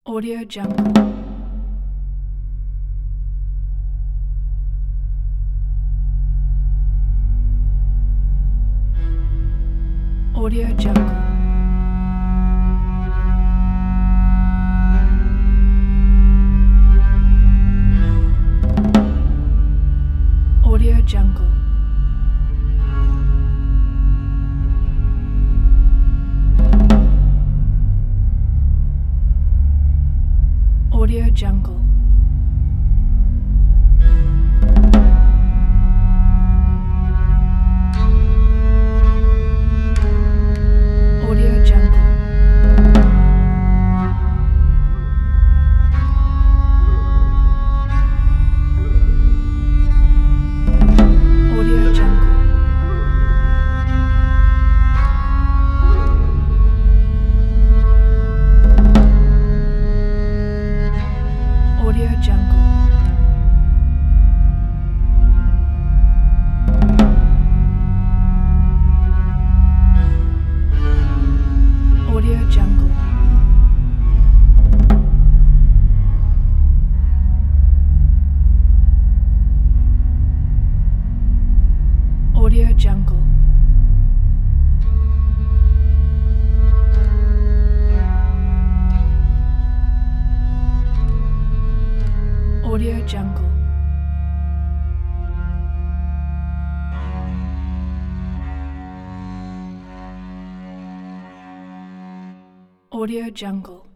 Audio Jungle. Audio Jungle. Audio Jungle. Audio Jungle. Audio Jungle. Audio Jungle. Audio Jungle. Audio Jungle. Audio Jungle. Audio Jungle. Audio Jungle.